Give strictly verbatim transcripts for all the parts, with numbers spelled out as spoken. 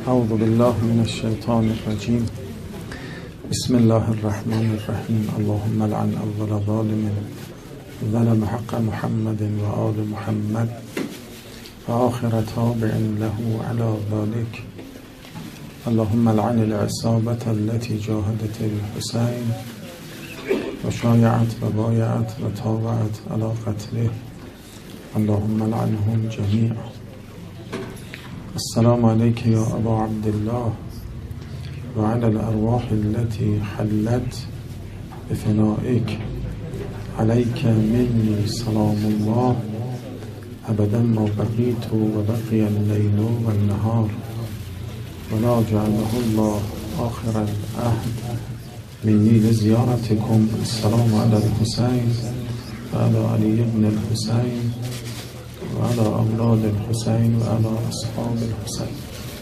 اعوذ بالله من الشیطان الرجیم. بسم الله الرحمن الرحیم. اللهم لعن اول ظالم ظلم حق محمد و آل محمد و آخر تابع له على ذلك. اللهم لعن العصابة التي جاهدت الحسين و شایعت و بایعت و تابعت على قتله. اللهم لعنهم جميعا. السلام عليك يا أبا عبد الله وعلى الأرواح التي حلت بفنائك. عليك مني سلام الله أبدا ما بقيت وبقي الليل والنهار، ولا جعله الله آخر العهد مني لزيارتكم. السلام على الحسين وعلى علي بن الحسين وعلى أولاد الحسين وعلى أصحاب الحسين.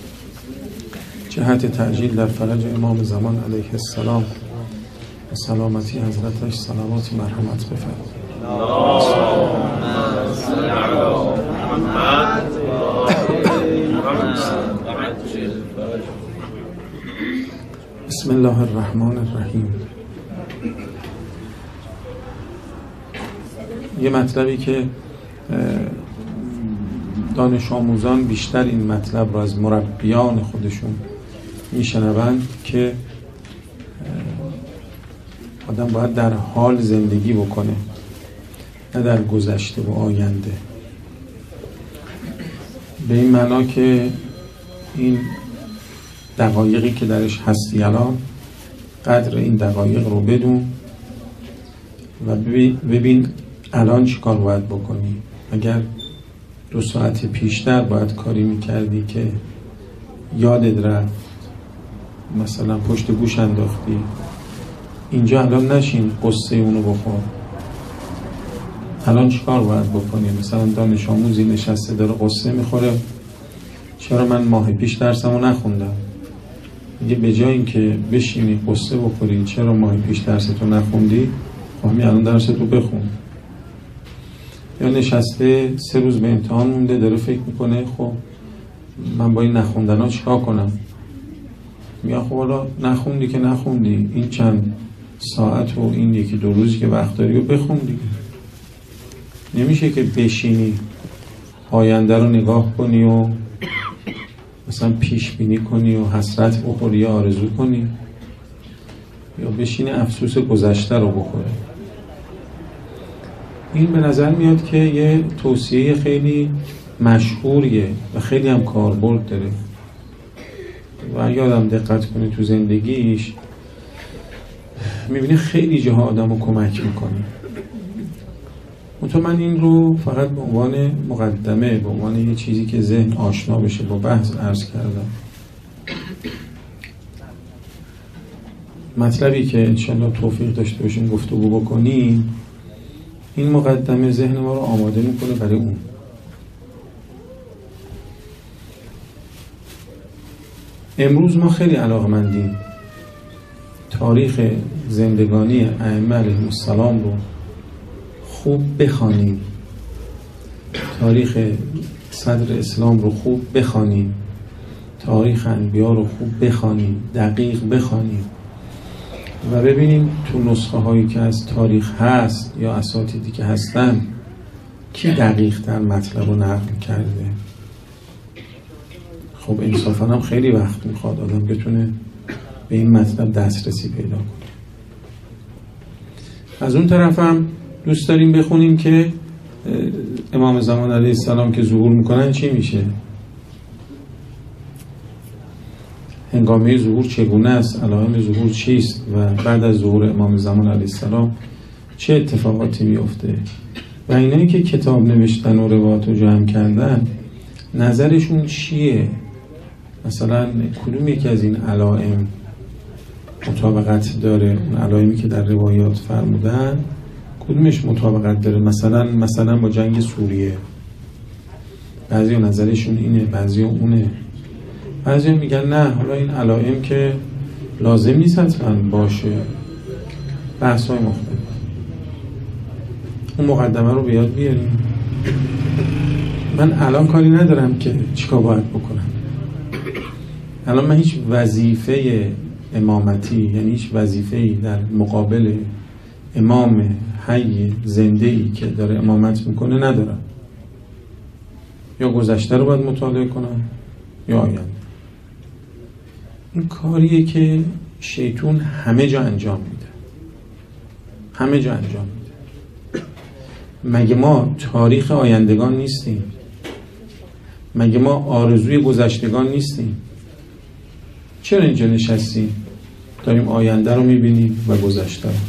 جهت تعجیل در فرج امام زمان علیه السلام و سلامتی حضرتش صلوات مرحمت بفرمایید. اللهم صل علی محمد و آل محمد. بسم الله الرحمن الرحیم. یه مطلبی که دانش آموزان بیشتر این مطلب را از مربیان خودشون میشنوند که آدم باید در حال زندگی بکنه، نه در گذشته و آینده. به این معنا که این دقایقی که درش هستی الان، قدر این دقایق رو بدون و ببین الان چی کار باید بکنی. اگر دو ساعت پیشتر باید کاری میکردی که یادت رفت، مثلا پشت گوش انداختی، اینجا الان نشین قصه اونو بخور. الان چی کار باید بکنی؟ مثلا دانش آموزی نشسته داره قصه میخوره، چرا من ماه پیش درسمو نخوندم؟ میگه به جای اینکه بشینی قصه بخوری چرا ماه پیش درستو نخوندی، خب همین الان درستو بخون. یا نشسته سه روز به امتحان مونده، داره فکر میکنه خب من با این نخوندن ها چیکار کنم؟ میگه خب حالا نخوندی که نخوندی، این چند ساعت و این یکی دو روزی که وقت داری و بخون دیگه. نمیشه که بشینی آینده رو نگاه کنی و مثلا پیش بینی کنی و حسرت بخوری یا آرزو کنی، یا بشینی افسوس گذشته رو بخوری. این به نظر میاد که یه توصیه خیلی مشهوریه و خیلی هم کاربرد داره و اگه آدم دقت کنه تو زندگیش میبینه خیلی جاها آدم رو کمک میکنه. منتها من این رو فقط به عنوان مقدمه، به عنوان یه چیزی که ذهن آشنا بشه با بحث عرض کردم. مطلبی که انشالله توفیق داشته باشیم گفتگو بکنیم، این مقدمه ذهن ما رو آماده میکنه برای اون. امروز ما خیلی علاقمندیم تاریخ زندگانی ائمه علیهم السلام رو خوب بخوانیم، تاریخ صدر اسلام رو خوب بخوانیم، تاریخ انبیا رو خوب بخوانیم، دقیق بخوانیم و ببینیم تو نسخه هایی که از تاریخ هست یا اساتیدی که هستن کی دقیق تر مطلب رو نقل کرده. خب انصافا هم خیلی وقت میخواد آدم بتونه به این مطلب دسترسی پیدا کنه. از اون طرف هم دوست داریم بخونیم که امام زمان علیه السلام که ظهور میکنن چی میشه، هنگامه ظهور چگونه است، علائم ظهور چیست و بعد از ظهور امام زمان علیه السلام چه اتفاقاتی میفته. و اینایی که کتاب نوشتن و روایات رو جمع کردن نظرشون چیه، مثلا کدوم یکی از این علائم مطابقت داره، اون علائمی که در روایات فرمودن کدومش مطابقت داره. مثلا مثلا با جنگ سوریه بعضی نظرشون اینه، بعضی اونه، بعضی میگن نه حالا این علائم که لازم نیست حتما باشه. بحث های مختلف. اون مقدمه رو بیاد بیاریم. من الان کاری ندارم که چیکار باید بکنم، الان من هیچ وظیفه امامتی، یعنی هیچ وظیفه‌ای در مقابل امام حی زنده‌ای که داره امامت میکنه ندارم. یا گذشته رو باید مطالعه کنم یا آینده. این کاریه که شیطان همه جا انجام میده، همه جا انجام میده. مگه ما تاریخ آیندگان نیستیم؟ مگه ما آرزوی گذشتگان نیستیم؟ چرا اینجا نشستیم داریم آینده رو میبینیم و گذشته رو؟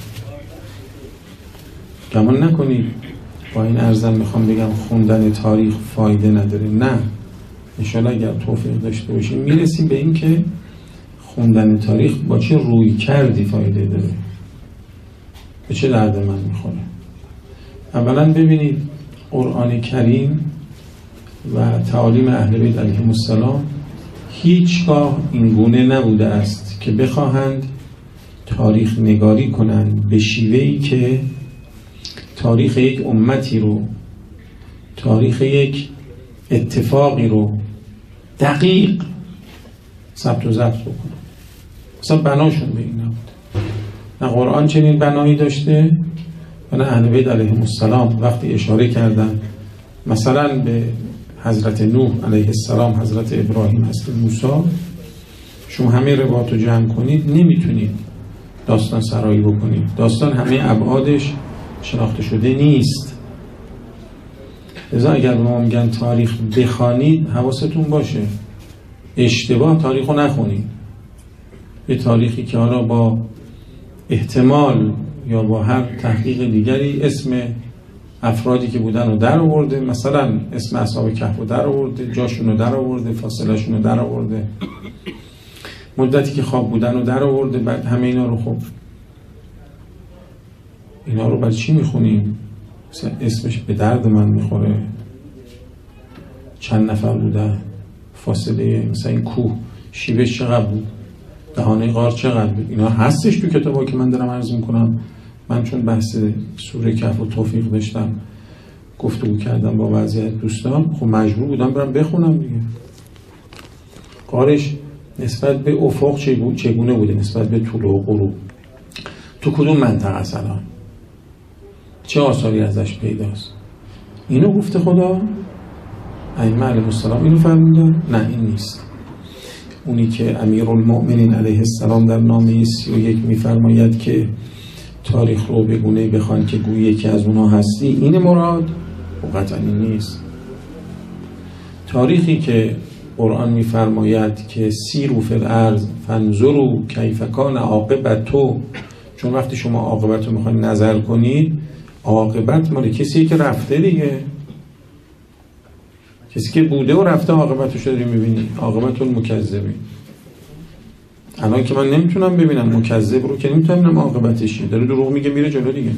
گمان نکنید با این عرضم میخوام بگم خوندن تاریخ فایده نداره. نه، انشالله اگر توفیق داشته باشیم میرسیم به این که خوندن تاریخ با چه روی کردی فایده داره، به چه درد من میخوره. اولا ببینید قرآن کریم و تعالیم اهل بیت علیهم السلام هیچگاه این گونه نبوده است که بخواهند تاریخ نگاری کنند به شیوهی که تاریخ یک امتی رو، تاریخ یک اتفاقی رو دقیق ثبت و ضبط بکنن. اصلا بناشون به این نبود. نه قرآن چنین بنایی داشته و نه اهل بیت علیهم السلام. وقتی اشاره کردن مثلا به حضرت نوح علیه السلام، حضرت ابراهیم، حضرت موسی، شما همه روایات رو جمع کنید نمیتونید داستان سرایی بکنید. داستان همه ابعادش شناخته شده نیست. لذا اگر به ما میگن تاریخ بخوانید حواستون باشه اشتباه تاریخ رو نخونید. به تاریخی که حالا با احتمال یا با هر تحقیق دیگری اسم افرادی که بودن رو در آورده، مثلا اسم اصحاب کهف رو در آورده، جاشون رو در آورده، فاصله شون رو در آورده، مدتی که خواب بودن رو در آورده، بعد همه اینا رو خب اینا رو برای چی میخونیم؟ مثلا اسمش به درد من میخوره. چند نفر بودن، فاصله مثلا این کوه شیبش چقدر بود، دهانه غار چقدر بود، اینا هستش تو کتابا که من دارم عرض میکنم. من چون بحث سوره کهف و توفیق داشتم گفتگو کردم با بعضی از دوستان، خب مجبور بودم برم بخونم دیگه. غارش نسبت به افق چگونه بوده، نسبت به طلوع و غروب، تو کدوم منطقه اصلا، چه آثاری ازش پیداست، اینو گفته خدا؟ ائمه علیهم السلام اینو فرمودن؟ نه این نیست. اونی که امیرالمؤمنین علیه السلام در نامه سی و یک میفرماید که تاریخ رو به گونه‌ای بخوان که گویی یکی از اونها هستی، این مراد؟ و قطعا این نیست. تاریخی که قرآن میفرماید که سیروا فی الارض فانظروا کیف کان عاقبت، چون وقتی شما عاقبت رو میخواین نظر کنید، عاقبت مال کسی که رفته دیگه، کسی که بوده و رفته عاقبتش رو داری میبینی. عاقبت المکذبین. الان که من نمیتونم ببینم مکذب رو، که نمیتونم ببینم عاقبتش چیه، داره دروغ میگه میره جلو دیگه.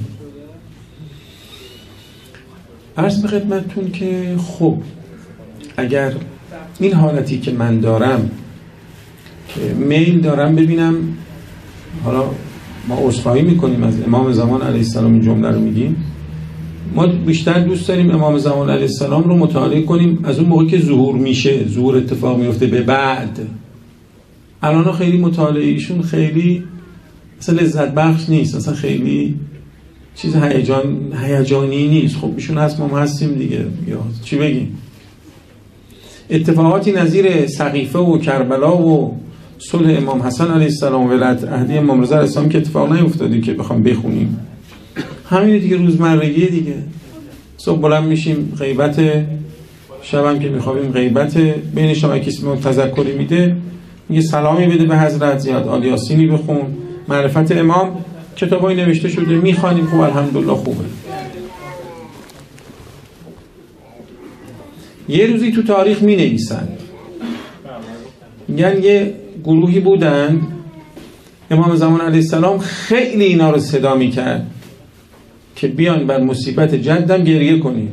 عرض به خدمتتون که خب اگر این حالتی که من دارم که میل دارم ببینم، حالا ما عذرخواهی میکنیم از امام زمان علیه السلام این جمله رو میگیم، ما بیشتر دوست داریم امام زمان علیه السلام رو مطالعه کنیم از اون موقع که ظهور میشه، ظهور اتفاق میفته به بعد. الان خیلی مطالعه ایشون خیلی اصلا لذت بخش نیست، اصلا خیلی چیز هیجان هیجانی نیست. خب ایشون هست، ما هستیم دیگه، یا چی بگیم. اتفاقاتی نظیر سقیفه و کربلا و صلح امام حسن علیه السلام و ولایت عهدی امام رضا علیه السلام که اتفاق نیفتادی که بخوام بخونیم، همین دیگه، روزمرگی دیگه. صبح بلند میشیم غیبت، شبم که میخوابیم غیبت، بین شما کسی به تذکری میده میگه سلامی بده به حضرت، زیاد آل یاسینی بخون، معرفت امام، کتابای نوشته شده میخوانیم، خوب الحمدلله خوبه. یه روزی تو تاریخ می نویسن، میگن یه گروهی بودن امام زمان علیه السلام خیلی اینا رو صدا می کرد که بیان بر مصیبت جدم گریه کنیم.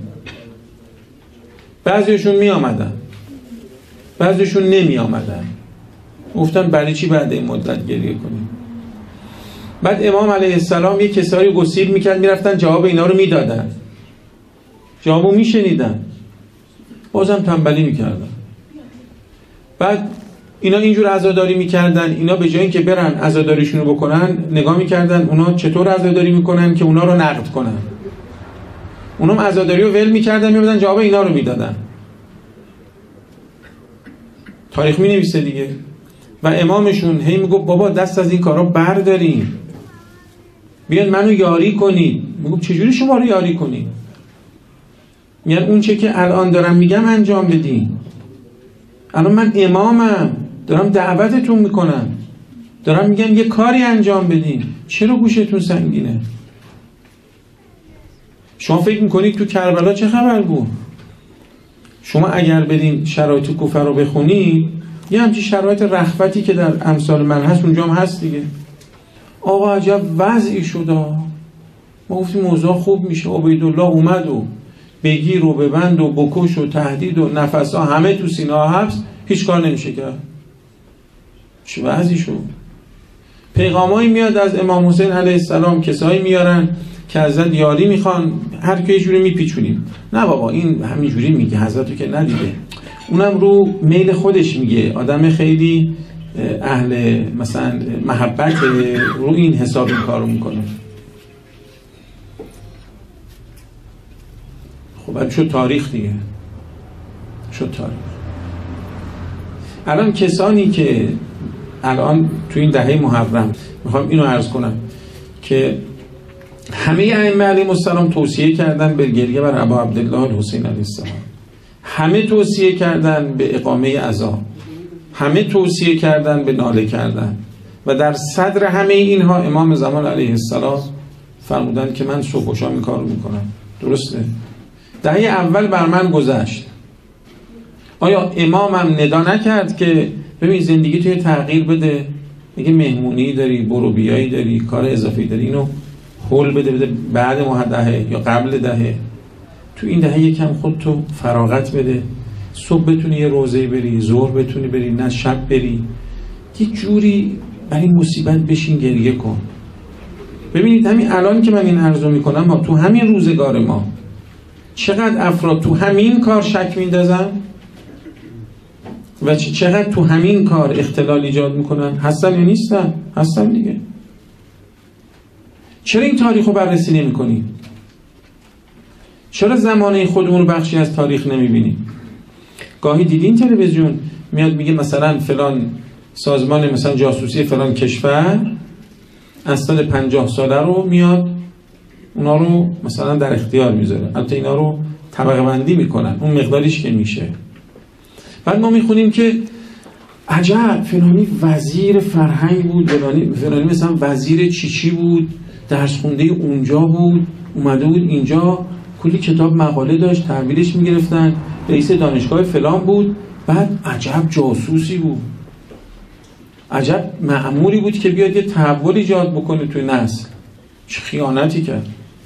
بعضیشون می آمدن، بعضیشون نمی آمدن. گفتن برای چی بعد این مدت گریه کنیم؟ بعد امام علیه السلام یه کسایی گسیل میکرد، میرفتن جواب اینا رو میدادن، جوابو میشنیدن، بازم تنبلی میکردن. بعد اینا اینجور عزاداری میکردن، اینا به جای اینکه برن عزاداریشون رو بکنن نگاه میکردن اونا چطور عزاداری میکنن که اونا رو نقد کنن. اونم عزاداری رو ول میکردن میبودن جواب اینا رو میدادن. تاریخ مینویسه دیگه. و امامشون هی میگفت بابا دست از این کارا بردارین، بیان منو یاری کنید. میگفت چجوری شما رو یاری کنید؟ میگن اون چه که الان دارم میگم انجام بدین. الان من امامم، دارم دعوتتون میکنم، دارم میگم یه کاری انجام بدین، چرا گوشتون سنگینه؟ شما فکر میکنید تو کربلا چه خبر بود؟ شما اگر برین شرایط کوفه رو بخونید یه همچین شرایط رخوتی که در امثال من هست اونجا هم هست دیگه. آقا عجب وضعی شد. ما گفتیم موضوع خوب میشه. عبیدالله اومد و بگیر و ببند و بکش و تهدید و نفس ها همه تو سینه ها حبس، هیچ کار نمیشه کرد. چه وضعی شد؟ پیغامایی میاد از امام حسین علیه السلام، کسایی میارن که حضرت یاری میخوان، هر کی یه جوری میپیچونیم. نه بابا این همینجوری میگه، حضرتو که ندیده. اونم رو میل خودش میگه، آدم خیلی اهل مثلا محبت رو این حساب این کارو میکنه. خب بعد شد تاریخ دیگه، شد تاریخ. الان کسانی که الان تو این دهه محرم، میخوام اینو عرض کنم که همه ائمه علیهم السلام توصیه کردن به گریه بر ابا عبدالله الحسین علیه السلام، همه توصیه کردن به اقامه عزا، همه توصیه کردن به ناله کردن و در صدر همه اینها امام زمان علیه السلام فرمودن که من صبح و شام این کارو میکنم. درسته؟ دهه اول بر من گذشت. آیا امامم ندا نکرد که ببین زندگی توی تغییر بده؟ میگه مهمونی داری، برو بیایی داری، کار اضافی داری، اینو هول بده بده بعد ماه دهه یا قبل دهه. تو این دهه یکم خود تو فراغت بده، صبح بتونی یه روزه بری، ظهر بتونی بری، نه شب بری، یه جوری برای مصیبت بشین گریه کن. ببینید همین الان که من این عرضو میکنم، ما تو همین روزگار ما چقدر افراد تو همین کار شک میندازن و چقدر تو همین کار اختلال ایجاد میکنن. هستن یا نیستن؟ هستن دیگه. چرا این تاریخ رو بررسی نمی کنی؟ چرا زمانه خودمون بخشی از تاریخ نمی بینی؟ گاهی دیدین تلویزیون میاد میگه مثلا فلان سازمان مثلا جاسوسی فلان کشور از سال پنجاه ساله رو میاد اونا رو مثلا در اختیار میذاره. البته اینا رو طبقه بندی میکنن اون مقداریش که میشه. بعد ما میخونیم که عجب فلانی وزیر فرهنگ بود، فلانی فلانی مثلا وزیر چیچی بود، درس خونده اونجا بود، اومده بود اینجا، کلی کتاب مقاله داشت، تحویلش میگرفتن، رئیس دانشگاه فلان بود. بعد عجب جاسوسی بود، عجب مأموری بود که بیاد یه تحول ایجاد بکنه توی نسل. چه خیانتی کرد.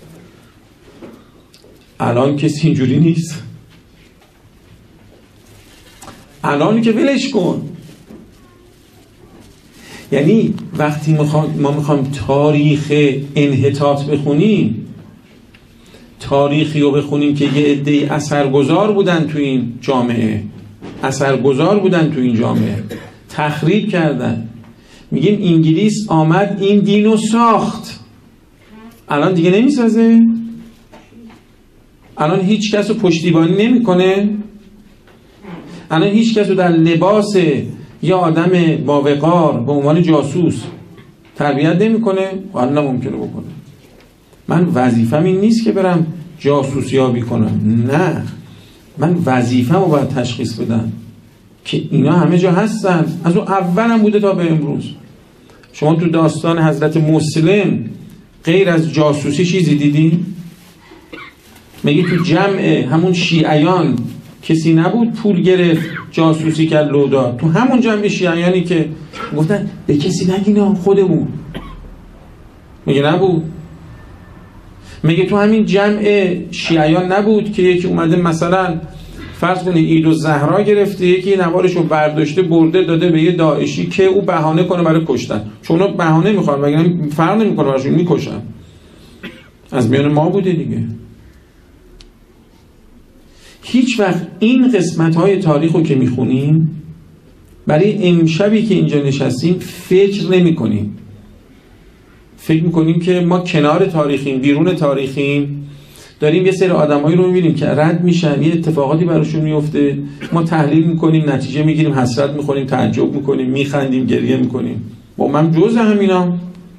الان کسی اینجوری نیست. الان که ولش کن. یعنی وقتی میخوام ما میخوام تاریخ انحطاط بخونیم، تاریخی رو بخونیم که یه عده‌ای اثرگذار بودن تو این جامعه، اثرگذار بودن تو این جامعه، تخریب کردن. میگیم انگلیس آمد این دینو ساخت، الان دیگه نمیسازه؟ الان هیچ کس رو پشتیبانی نمیکنه؟ الان هیچ کس رو در لباس یا آدم با وقار به عنوان جاسوس تربیت نمیکنه؟ والله ممکنه بکنه. من وظیفه‌م این نیست که برم جاسوسیابی کنم، نه، من وظیفه‌مو رو باید تشخیص بدم که اینا همه جا هستن. از اون اولم بوده تا به امروز. شما تو داستان حضرت مسلم غیر از جاسوسی چیزی دیدی؟ مگه تو جمع همون شیعیان کسی نبود پول گرفت جاسوسی کرد لو داد؟ تو همون جمع شیعیانی که گفتن به کسی نگینا خودمون، مگه نبود؟ مگه تو همین جمع شیعیان نبود که یکی اومده مثلا فرض کنه عید الزهرا گرفته، یکی نوارشو برداشته برده داده به یه داعشی که او بهانه کنه برای کشتن، چون اونا بهانه میخوان مگه فرق نمیکنه براشون میکشن. از میان ما بوده دیگه. هیچ وقت این قسمت های تاریخ رو که میخونیم برای امشبی که اینجا نشستیم فکر نمی کنیم. فکر میکنیم که ما کنار تاریخیم، بیرون تاریخیم، داریم یه سری آدمایی رو میبینیم که رد میشن، یه اتفاقاتی براشون میفته، ما تحلیل میکنیم، نتیجه میگیریم، حسرت میخوریم، تعجب میکنیم، میخندیم، گریه میکنیم. با من جزء همینام.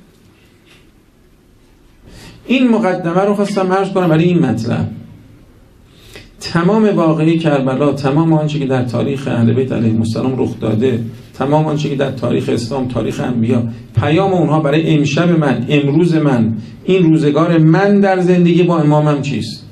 این مقدمه رو خواستم عرض کنم برای این مطلب. تمام واقعه کربلا، تمام آنچه که در تاریخ اهل بیت علیهم السلام رخ داده، تمام آنچه که در تاریخ اسلام، تاریخ انبیا، پیام اونها برای امشب من، امروز من، این روزگار من در زندگی با امامم چیست؟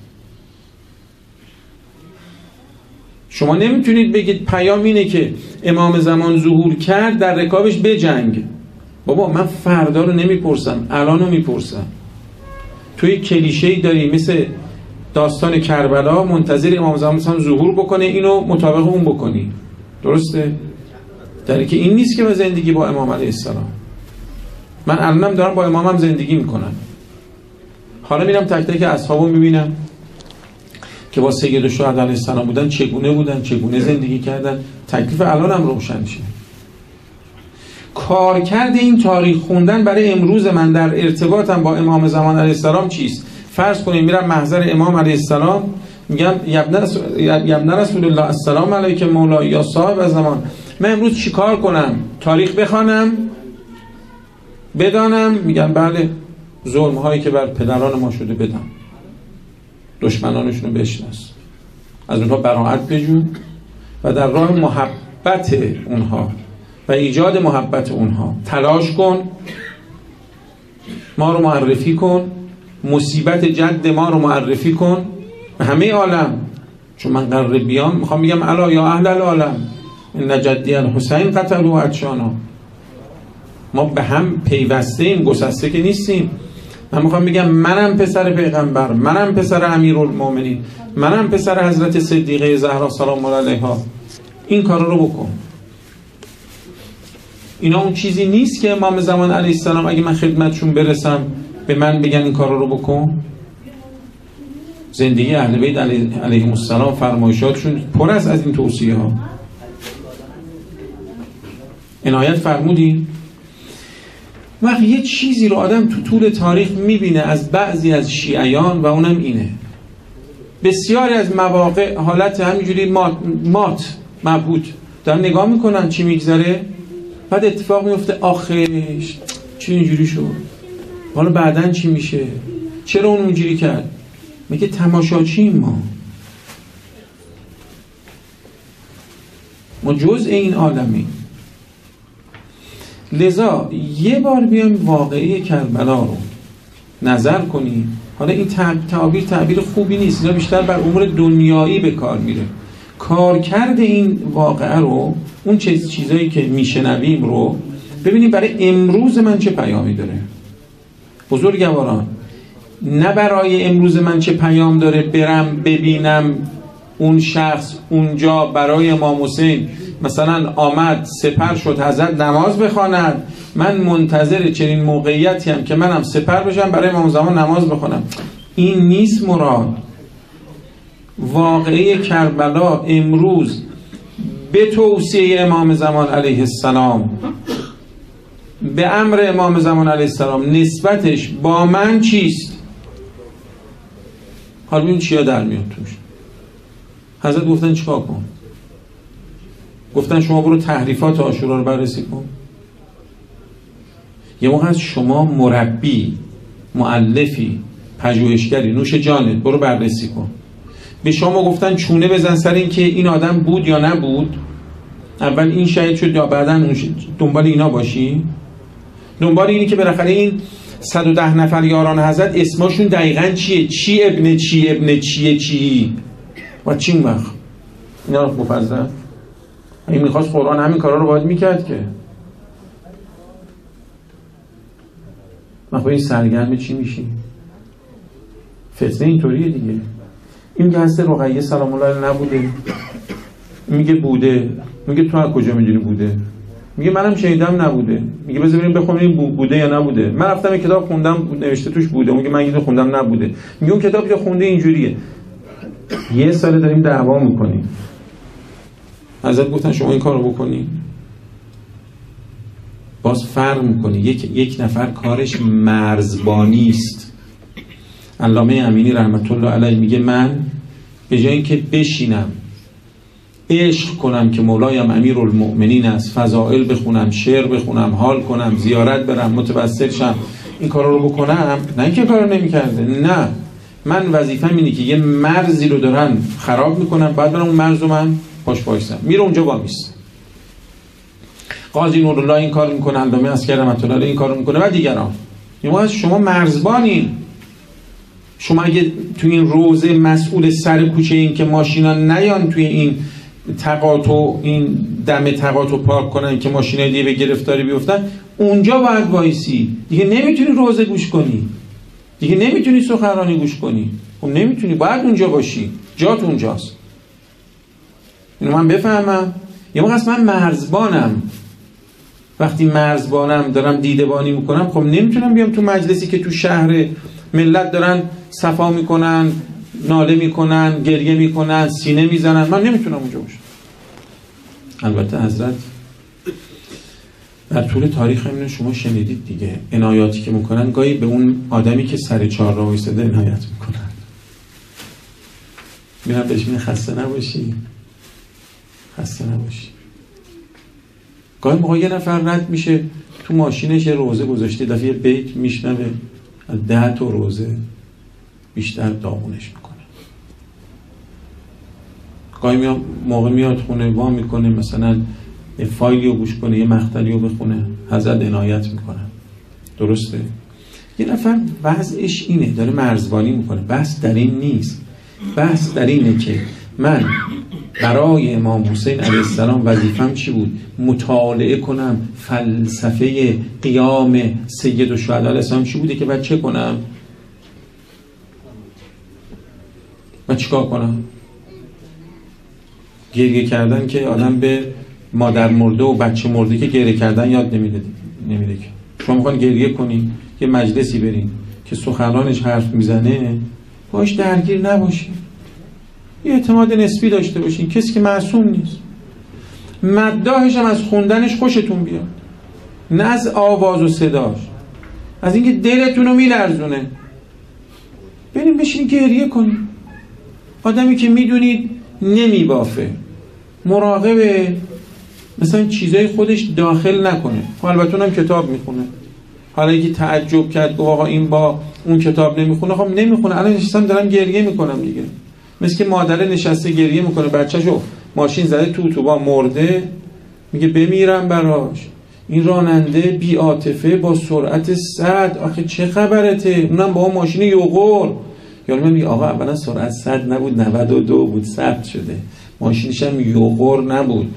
شما نمیتونید بگید پیام اینه که امام زمان ظهور کرد در رکابش بجنگ. بابا من فردا رو نمیپرسم، الان رو میپرسم. توی کلیشه‌ای داری مثل داستان کربلا، منتظر امام زمان ظهور بکنه، اینو مطابق اون بکنی. درسته؟ در که این نیست که با زندگی با امام علیه السلام. من الانم دارم با امامم زندگی میکنم. حالا میرم تک تک اصحابو میبینم که با سید الشهدا علیه السلام بودن، چگونه بودن، چگونه زندگی کردن. تکلیف الانم روشن میشه. کارکرد این تاریخ خوندن برای امروز من در ارتباطم با امام زمان علیه السلام چیست؟ فرض کنیم میرم محضر امام علیه السلام، میگم یبن رسول الله السلام علیک مولا یا صاحب زمان، من امروز چی کار کنم؟ تاریخ بخوانم؟ بدانم؟ میگم بله، ظلم هایی که بر پدران ما شده بدم، دشمنانشون رو بشناس، از اونها براءت بجو و در راه محبت اونها و ایجاد محبت اونها تلاش کن، ما رو معرفی کن، مصیبت جد ما رو معرفی کن به همه عالم. چون من قرار بیام میخوام بگم الا یا اهل العالم ان جدی الحسین قتل و عطشانا. ما به هم پیوسته ایم، گسسته که نیستیم. من میخوام بگم منم پسر پیغمبر، منم پسر امیرالمومنین، منم پسر حضرت صدیقه زهرا سلام الله علیها. این کارا رو بکن. اینا اون چیزی نیست که امام زمان علیه السلام اگه من خدمتشون برسم به من بگن این کارا رو بکن. زندگی اهل بیت علیهم السلام، فرمایشاتشون پر است از این توصیه ها. عنایت فرمودین؟ وقت یه چیزی رو آدم تو طول تاریخ میبینه از بعضی از شیعیان و اونم اینه، بسیاری از مواقع حالت همینجوری مات مات مبهوت دارن نگاه میکنن چی میگذره، بعد اتفاق میفته آخش چی اینجوری شد، حالا بعدن چی میشه، چرا اون اونجوری کرد. میگه تماشاچیم، ما ما جزء این عالمیم. لذا یه بار بیایم واقعی کربلا رو نظر کنیم. حالا این تعبیر تعبیر خوبی نیست، اینا بیشتر بر امور دنیایی به کار میره. کارکرد این واقعه رو، اون چیز چیزایی که میشنویم رو ببینیم برای امروز من چه پیامی داره. بزرگواران، نه برای امروز من چه پیام داره برم ببینم اون شخص اونجا برای امام حسین مثلا آمد سپر شد حضرت نماز بخواند، من منتظر چنین موقعیتی هم که منم سپر بشم برای امام زمان نماز بخونم. این نیست مراد. واقعه کربلا امروز به توصیه امام زمان علیه السلام، به امر امام زمان علیه السلام، نسبتش با من چیست؟ حالا ببین چیا در میاد توش. حضرت گفتن چیکار کن؟ گفتن شما برو تحریفات عاشورا رو بررسی کن. یه موقع از شما مربی، مؤلفی، پژوهشگری، نوش جانت، برو بررسی کن. به شما گفتن چونه بزن سر این که این آدم بود یا نبود، اول این شهید شد یا بعدن دنبال اینا باشی. دنبال اینی که بالاخره این صد و ده نفر یاران حضرت اسمشون دقیقاً چیه، چی ابن چی ابن چیه چی و چی وقت اینا رو بپرزن. این میخواست قرآن همین کارا رو باید میکرد که ما با این سرگرم چی میشیم؟ فتنه اینطوریه دیگه. این که هست رقیه سلام الله علیها نبوده، میگه بوده، میگه تو از کجا میدونی بوده، میگه منم شهیدم نبوده، میگه بذار بریم بخونیم بوده یا نبوده. من رفتم این کتاب خوندم نوشته توش بوده، میگه من اینو خوندم نبوده. میگه اون کتابی که خونده اینجوریه. یه سال داریم دعوا میکنیم. حضرت گفتن شما این کارو بکنی. باز فرق میکنه. یک یک نفر کارش مرزبانی است. علامه امینی رحمت الله علیه میگه من به جای اینکه بشینم عشق کنم که مولایم امیرالمؤمنین است، فضائل بخونم، شعر بخونم، حال کنم، زیارت برم، متوسل شم، این کارا رو بکنم، نه اینکه کارو نمیکرده، نه، من وظیفه‌م اینه که یه مرزی رو دارن خراب میکنم، بعد برم اون مرز رو من پاش وایسم، میره اونجا وامیسته. قاضی نورالله این کار میکنه، علامه عسکری رحمت الله علیه این کارو میکنه و دیگران. این شما مرزبانین. شما اگه توی این روزه مسئول سر کوچه این که ماشینا نیان توی این تقاطع، این دم تقاطع پارک کنن که ماشینای دیگه به گرفتاری بیفتن، اونجا باید وایسی. دیگه نمیتونی روزه گوش کنی، دیگه نمیتونی سخنرانی گوش کنی، خب نمیتونی، باید اونجا باشی، جات اونجاست. اینو من بفهمم. یه موقع اصلا من مرزبانم. وقتی مرزبانم دارم دیده‌بانی میکنم، خب نمیتونم بیام تو مجلسی که تو شهر ملت دارن صفا میکنن، ناله میکنن، گریه میکنن، سینه میزنن، من نمیتونم اونجا باشم. البته حضرت در طول تاریخ همین شما شنیدید دیگه، عنایاتی که میکنن گاهی به اون آدمی که سر چهار راه وایساده عنایت میکنن. میرن بهش میگن خسته نباشی، خسته نباشی. گاهی موقع یه نفر رد میشه تو ماشینش یه روزه گذاشته، دفعه بیت میشنوه ده تا روزه بیشتر داغونش میکنه. گاهی میاد موقع میاد خونه وا میکنه، مثلا یه فایلی رو گوش کنه، یه مقطعی رو بخونه، حضرت عنایت میکنه. درسته؟ یه نفر وضعش اینه، داره مرزبانی میکنه. بحث در این نیست. بحث در اینه که من برای امام حسین علیه السلام وظیفم چی بود؟ مطالعه کنم فلسفه قیام سید الشهدا علیه السلام چی بوده که بعد چه کنم؟ من چیکار کنم؟ گریه کردن که آدم به مادر مرده و بچه مرده که گریه کردن یاد نمیده نمیده که شما میخوان گریه کنین، یه مجلسی برین که سخنرانش حرف میزنه، باش درگیر نباشین، یه اعتماد نسبی داشته باشین. کسی که معصوم نیست. مداحش هم از خوندنش خوشتون بیاد، نه از آواز و صداش، از اینکه دلتون رو میلرزونه. بریم بشین گریه کنین. آدمی که میدونید نمیبافه، مراقبه مثلا چیزای خودش داخل نکنه. البته اونم کتاب میخونه. حالا یکی تعجب کرد گفت آقا این با اون کتاب نمیخونه، خب نمیخونه. الان نشستم دارم گریه میکنم دیگه. مثل که مادر نشسته گریه میکنه، بچه‌شو ماشین زده تو اتوبان مرده، میگه بمیرم براش. این راننده بی عاطفه با سرعت صد، آخه چه خبرته؟ اونم با اون ماشین یوغور. یعنی میگه آقا اولا سرعت صد نبود، نود و دو بود، ثبت شده. ماشینش هم یوغور نبود،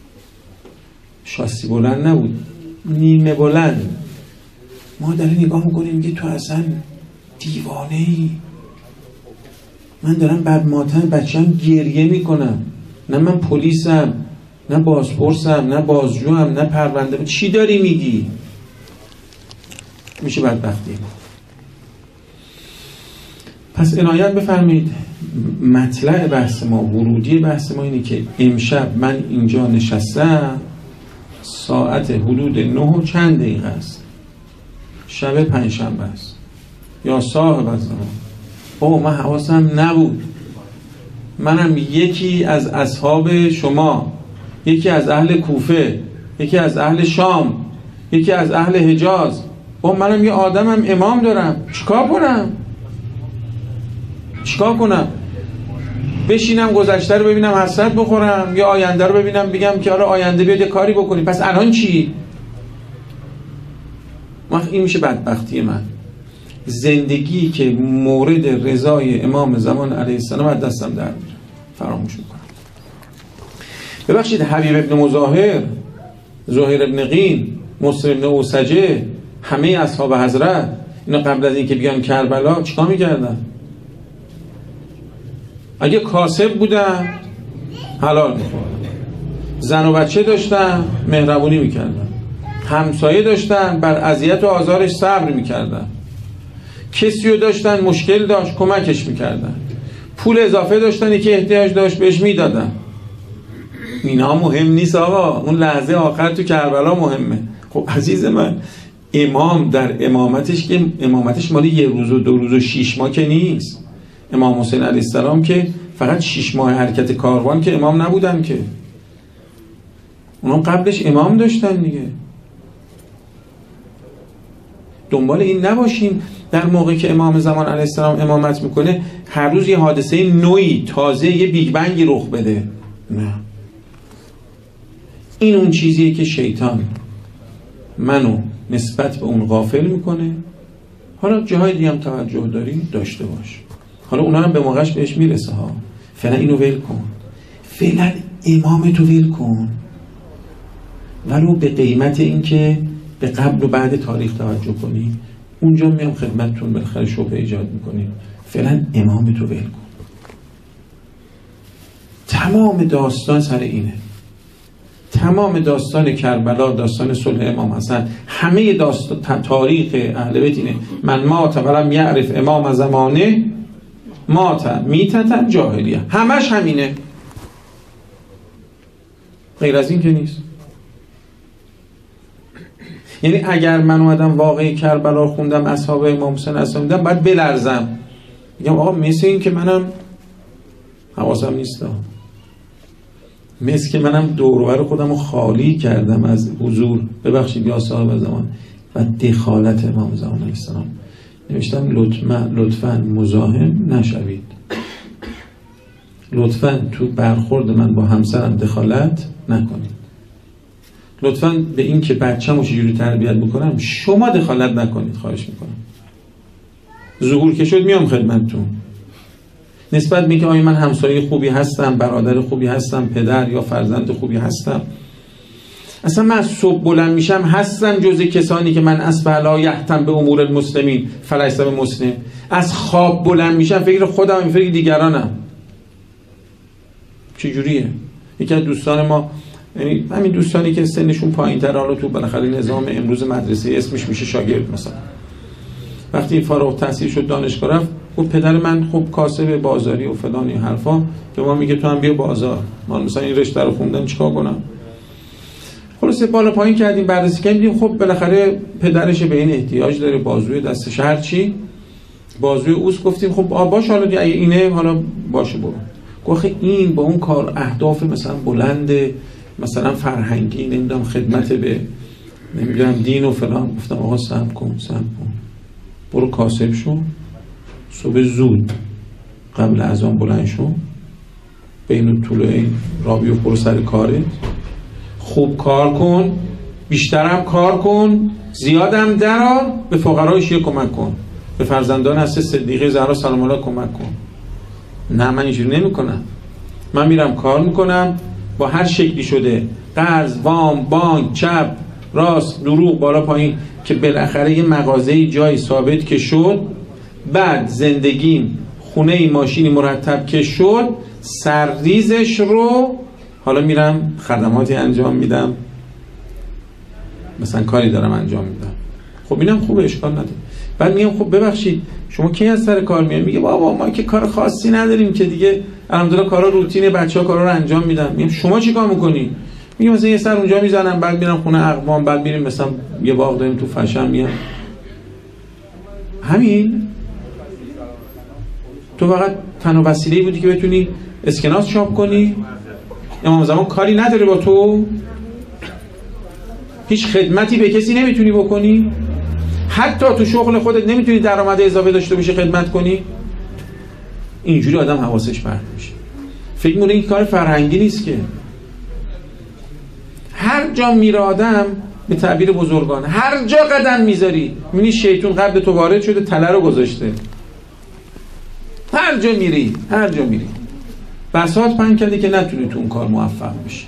شاسی بلند نبود، نیمه بلند. ما داره نگاه میکنیم میگه تو اصلا دیوانه ای. من دارم بعد ماتم بچه‌م گریه میکنم، نه من پلیسم، نه بازپرسم، نه بازجوم، نه پرونده. چی داری میگی؟ میشه بدبختی. پس عنایت بفرمایید. مطلع بحث ما، ورودی بحث ما اینه که امشب من اینجا نشستم، ساعت حدود نه و چند دقیقه است، شب پنجشنبه است یا صاحب از زمان. او من حواسم نبود. منم یکی از اصحاب شما، یکی از اهل کوفه، یکی از اهل شام، یکی از اهل حجاز. او منم یه آدمم، امام دارم. چیکار کنم؟ چیکار کنم؟ بشینم گذشته رو ببینم حسرت بخورم، یا آینده رو ببینم بگم که آره آینده بیاد یه کاری بکنیم؟ پس الان چی؟ این میشه بدبختی من. زندگی که مورد رضای امام زمان علیه السلام از دستم در میره، فراموش میکنم. ببخشید، حبیب ابن مظاهر، زهیر ابن قین، مسلم ابن اوسجه، همه اصحاب حضرت اینا قبل از اینکه بیان کربلا چیکار میکردن؟ اگه کاسب بودن حلال میخوردن، زن و بچه داشتن مهربونی میکردن، همسایه داشتن بر اذیت و آزارش صبر میکردن، کسی رو داشتن مشکل داشت کمکش میکردن، پول اضافه داشتن که احتیاج داشت بهش میدادن. اینا مهم نیست آقا، اون لحظه آخر تو کربلا مهمه. خب عزیز من، امام در امامتش که امامتش مالی یه روز و دو روز و شیش ماه که نیست. امام حسین علیه السلام که فقط شیش ماه حرکت کاروان که امام نبودن که، اونا قبلش امام داشتن دیگه. دنبال این نباشیم در موقعی که امام زمان علیه السلام امامت میکنه هر روز یه حادثه نوعی تازه، یه بیگ بنگی رخ بده. نه، این اون چیزیه که شیطان منو نسبت به اون غافل میکنه. حالا جاهای دیگه هم توجه داری داشته باش، حالا اونا هم به موقعش بهش میرسه ها. فعلا اینو ول کن، فعلا امام تو ول کن، ولو به قیمت این که به قبل و بعد تاریخ توجه کنی. اونجا میام خدمتتون بالاخره شبهه ایجاد میکنیم. فعلا امام تو ول کن. تمام داستان سر اینه، تمام داستان کربلا، داستان صلح امام حسن، همه داستان تاریخ اهل بیت اینه. من مات ولم یعرف امام زمانه مات میتة جاهلیه. همش همینه، غیر از این که نیست. یعنی اگر من اومدم واقعی کربلا خوندم، اصحاب امام حسین اسلام دیدم، باید بلرزم، میگم آقا مثل این که منم حواسم نیستم، مثل که منم دور و بر خودم رو خالی کردم از حضور، ببخشید یا صاحب زمان و دخالت امام زمان علیه السلام. نوشتم لطفاً لطفاً مزاحم نشوید، لطفاً تو برخورد من با همسرم دخالت نکنید، لطفاً به این که بچه‌مو چجوری تربیت بکنم شما دخالت نکنید، خواهش میکنم. ظهور که شد میام خدمتتون، نسبت به اینکه آیا من همسایه خوبی هستم، برادر خوبی هستم، پدر یا فرزند خوبی هستم. اصلا من از صبح بلند میشم هستم جز کسانی که من اسبح لا یهتم به امور المسلمین فلیس بمسلم. از خواب بلند میشم فکر خودم، فکر دیگرانم. چجوریه؟ یکی از دوستان ما، یعنی همین دوستانی که سنشون پایین‌تر، حالا تو بالاخره نظام امروز مدرسه اسمش میشه شاگرد، مثلا وقتی فارغ التحصیل شد دانشگاه رفت، گفت پدر من خب کاسب بازاری و فلان این حرفا، به ما میگه تو هم بیا بازار، من مثلا این رشته رو خوندم چیکار کنم. خلاص بالا پایین کردیم، بررسی کردیم، خب بالاخره پدرش به این احتیاج داره، بازوی دستش هر چی بازوی اوست. گفتیم خب باشه حالا اگه اینه حالا باشه برو. گفت این با اون کار اهداف مثلا بلند، مثلا فرهنگی، نمیدونم خدمت به نمیدونم دین و فلان. گفتم آقا صبر کن صبر کن، برو کاسب شو، صبح زود قبل اذان بلند شو، بین طلوعین را بیفت، برو سر کارت، خوب کار کن، بیشترم کار کن، زیادم درار، به فقرای شیعه کمک کن، به فرزندان حضرت صدیقه زهرا سلام الله کمک کن. نه من اینجوری نمی کنم، من میرم کار میکنم با هر شکلی شده، قرض، وام، بانک، چپ، راست، دروغ، بالا پایین، که بالاخره یه مغازه جای ثابت که شد، بعد زندگیم خونه ماشینی مرتب که شد، سرریزش رو حالا میرم خدماتی انجام میدم، مثلا کاری دارم انجام میدم. خب اینم خوبه، اشکال نداره. بعد میگم خب ببخشید شما کی از سر کار میاد؟ میگه بابا ما که کار خاصی نداریم که دیگه، الحمدلله کارا روتینه، بچه‌ها کارا رو انجام میدن. میگم شما چیکار میکنی؟ میگم مثلا یه سر اونجا میزنم، بعد میرم خونه اقوام، بعد میریم مثلا یه باغ داریم تو فشن، میام. همین تو فقط تنها وسیله‌ای بودی که بتونی اسکناس چاپ کنی؟ امام زمان کاری نداره با تو؟ هیچ خدمتی به کسی نمیتونی بکنی؟ حتی تو شغل خودت نمیتونی درآمد اضافه داشته باشی خدمت کنی؟ اینجوری آدم حواسش پرت میشه، فکر می‌کنه این کار فرهنگی نیست که. هر جا میره آدم، به تعبیر بزرگان، هر جا قدم میذاری میبینی شیطان قبل تو وارد شده، تله رو گذاشته. هر جا میری، هر جا میری بساط پنگ کرده که نتونی تو اون کار موفق بشی.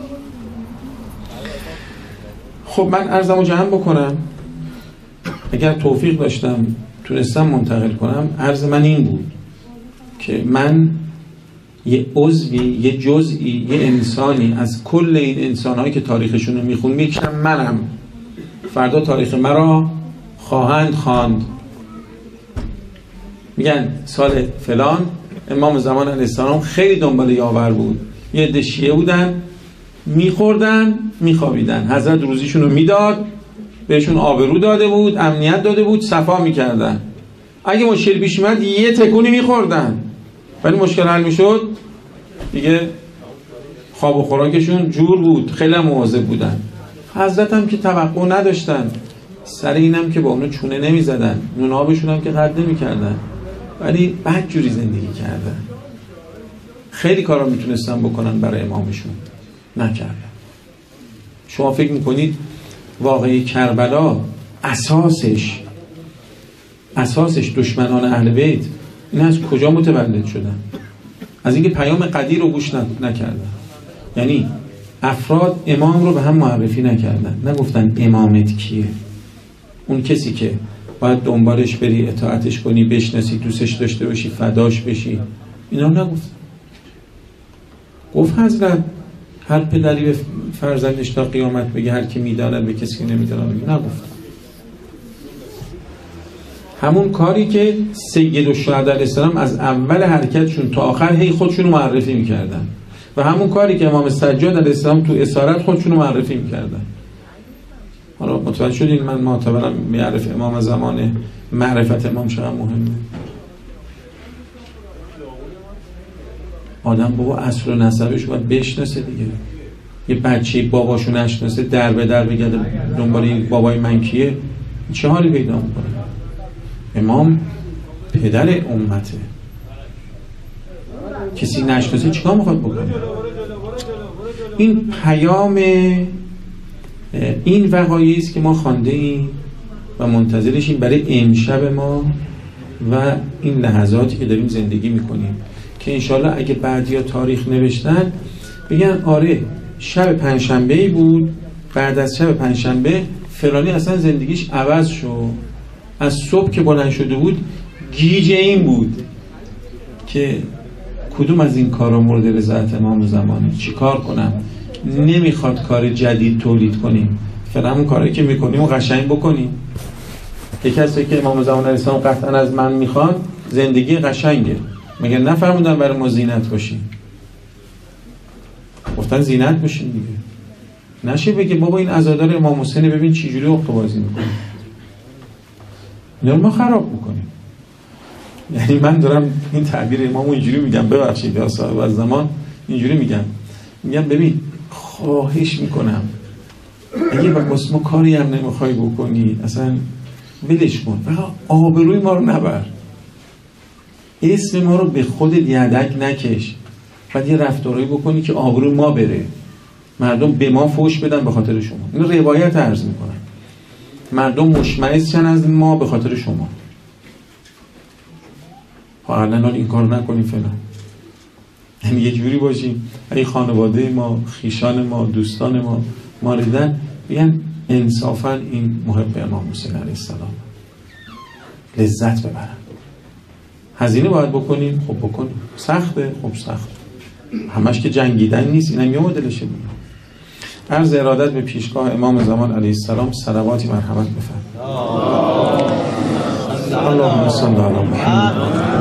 خب من عرضمو جمع بکنم، اگر توفیق داشتم تونستم منتقل کنم. عرض من این بود که من یه عضوی، یه جزئی، یه انسانی از کل این انسان‌هایی که تاریخشون رو میخون میکنم منم. فردا تاریخ مرا خواهند خواند، میگن سال فلان امام زمان علیه السلام خیلی دنبال یاور بود، یه عده شیعه بودن میخوردن میخوابیدن. حضرت روزیشون رو میداد، بهشون آبرو داده بود، امنیت داده بود، صفا میکردن. اگه مشکل پیش اومد یه تکونی میخوردن، ولی مشکل حل میشد دیگه خواب و خوراکشون جور بود، خیلی مواظب بودن. حضرت هم که توقع نداشتن، سر اینم که با اونو چونه نمیزدن، نون آبشون هم که قد نمیکردن، ولی بد جوری زندگی کردن. خیلی کارا میتونستن بکنن برای امامشون، نکردن. شما فکر میکنید واقعی کربلا اساسش اساسش دشمنان اهل بیت این از کجا متولد شدن؟ از اینکه پیام قدیر رو گوش نکردن. یعنی افراد امام رو به هم معرفی نکردن، نگفتن امامت کیه، اون کسی که باید دنبالش بری، اطاعتش کنی، بشناسی، دوستش داشته باشی، فداش بشی، اینا رو نگفتن. گفت حضرت هر پدری به فرزندش تا قیامت بگه هر کی میداند به کسی که نمیداند، نگفت. همون کاری که سید الشهدا علیه السلام از اول حرکتشون تا آخر هی خودشون رو معرفی میکردن و همون کاری که امام سجاد علیه السلام تو اسارت خودشون رو معرفی میکردن. حالا متوجه شدین من معتبرم معرف امام زمان معرفت امام چقدر مهمه. آدم بابا اصل و نسبش باید بشناسه دیگه. یه بچه باباشو نشناسه در به در بگرده دنبال بابای من کیه، چه حالی پیدا میکنه؟ امام پدر امته، کسی نشناسه چیکار میخواد بکنه؟ این پیام این وقایعی است که ما خوانده ایم و منتظرشیم برای امشب ما و این لحظاتی که داریم زندگی میکنیم که انشالله اگه بعدیا تاریخ نوشتن بگن آره شب پنجشنبه‌ای بود، بعد از شب پنجشنبه فلانی اصلا زندگیش عوض شد، از صبح که بلند شده بود گیج این بود که کدوم از این کارا مورد رضایت امام زمانه، چی کار کنم؟ نمیخواد کار جدید تولید کنیم، فعلا اون کاری که میکنیم و قشنگ بکنیم. یک کسی که امام زمان علیه السلام قطعا از من میخوان زندگی قشنگه، مگر نفرمودن برای ما زینت باشیم؟ گفتن زینت باشیم دیگه. نشه بگه بابا این عزادار امام حسین ببین چی جوری عقد بازی میکنه، اینا ما خراب میکنیم. یعنی من دارم این تعبیر امامو اینجوری میگم، ببخشید یا صاحب از زمان اینجوری میگم، میگم ببین خواهش میکنم اگه با ما کاری هم نمیخوای بکنی اصلا ولش کن، فقط آبروی ما رو نبر، اسم ما رو به خودت یدک نکش، بعد یه رفتارهایی بکنی که آبروی ما بره، مردم به ما فوش بدن به خاطر شما. اینو روایت عرض میکنم، مردم مشمئز شن از ما به خاطر شما. حالا این کار نکنیم فعلا، یعنی یه جوری باشیم اگه خانواده ما، خیشان ما، دوستان ما ما ریدن بگن انصافا این محب امام حسین علیه السلام، لذت ببرن. هزینه باید بکنیم، خب بکنیم. سخته، خب سخت. همش که جنگیدن نیست، اینم یه مدلشه بود. عرض ارادت به پیشگاه امام زمان علیه السلام صلواتی مرحمت بفرمایید. اللهم صل علی محمد.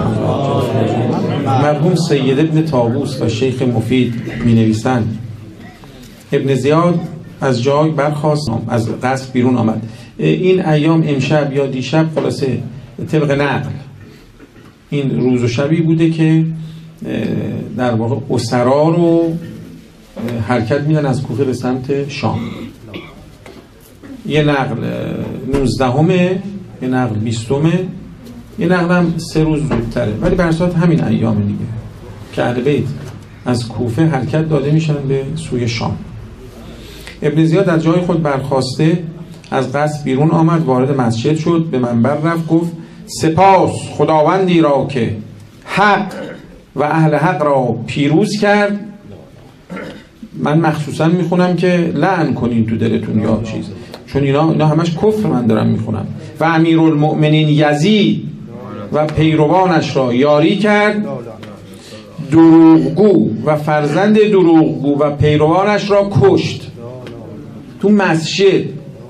مرحوم سید ابن طاووس و شیخ مفید می نویسند ابن زیاد از جای برخاست، از قصر بیرون آمد. این ایام امشب یا دیشب خلاصه طبق نقل این روز و شبی بوده که در واقع اسرا رو حرکت میدن از کوفه به سمت شام. یه نقل نوزدهمه، یه نقل بیستمه، یه نقل هم سه روز زودتره، ولی بر اساس همین ایام دیگه که اهل بیت از کوفه حرکت داده میشن به سوی شام. ابن زیاد از جای خود برخاسته از قصر بیرون آمد، وارد مسجد شد، به منبر رفت، گفت سپاس خداوندی را که حق و اهل حق را پیروز کرد. من مخصوصا میخونم که لعن کنین تو دلتون یا چیز، چون اینا اینا همش کفر من دارم میخونم. و امیرالمؤمنین یزید و پیروانش را یاری کرد، دروغگو و فرزند دروغگو و پیروانش را کشت تو مسجد.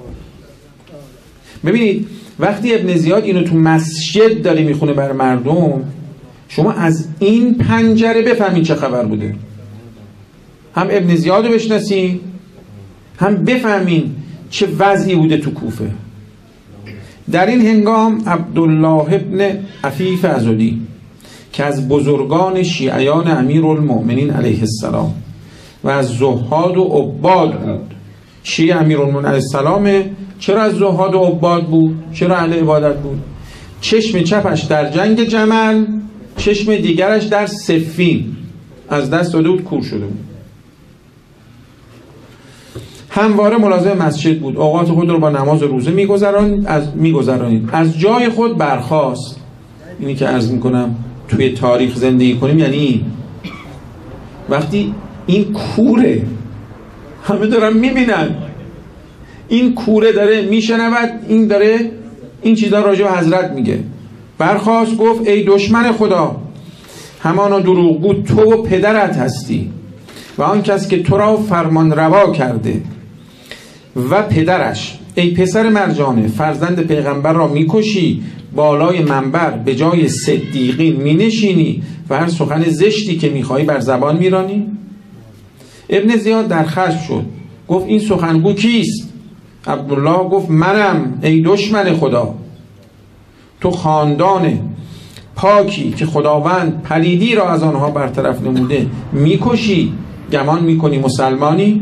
ببینید وقتی ابن زیاد اینو تو مسجد داره میخونه بر مردم، شما از این پنجره بفهمین چه خبر بوده. هم ابن زیاد رو بشناسین، هم بفهمین چه وضعی بوده تو کوفه. در این هنگام عبدالله ابن عفیف عضدی که از بزرگان شیعیان امیرالمؤمنین علیه السلام و از زهاد و عباد بود. شیعه امیرالمؤمنین علیه السلام چرا از زهاد و عباد بود؟ چرا اهل عبادت بود؟ چشم چپش در جنگ جمل، چشم دیگرش در صفین از دست داده بود، کور شده بود. همواره ملازم مسجد بود، اوقات خود رو با نماز و روزه میگذرانید. از میگذرانید از جای خود برخاست. اینی که عرض میکنم توی تاریخ زندگی کنیم یعنی این. وقتی این کوره، همه دارن میبینن این کوره داره میشنود، این داره این چیزا راجع به حضرت میگه. برخاست گفت ای دشمن خدا، همانا دروغگو تو و پدرت هستی و آن کس که تو را فرمان روا کرده و پدرش. ای پسر مرجانه، فرزند پیغمبر را میکشی، بالای منبر به جای صدیقین مینشینی و هر سخن زشتی که میخوایی بر زبان میرانی. ابن زیاد در خشم شد، گفت این سخنگو کیست؟ عبدالله گفت منم ای دشمن خدا. تو خاندان پاکی که خداوند پلیدی را از آنها برطرف نموده میکشی، گمان میکنی مسلمانی؟